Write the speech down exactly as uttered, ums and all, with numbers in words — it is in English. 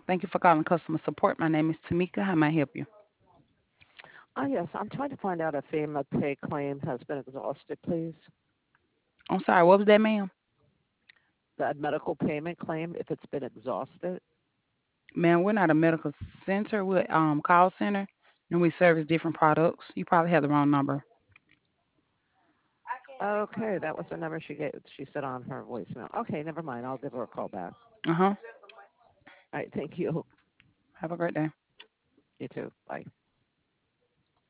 Thank you for calling customer support. My name is Tamika. How may I help you? Ah, yes, I'm trying to find out if FEMA pay claim has been exhausted, please. I'm sorry, what was that, ma'am? The medical payment claim, if it's been exhausted. Ma'am, we're not a medical center. We're um call center, and we service different products. You probably have the wrong number. Okay, that was the number she gave. She said on her voicemail. Okay, never mind. I'll give her a call back. Uh huh. All right, thank you. Have a great day. You too. Bye.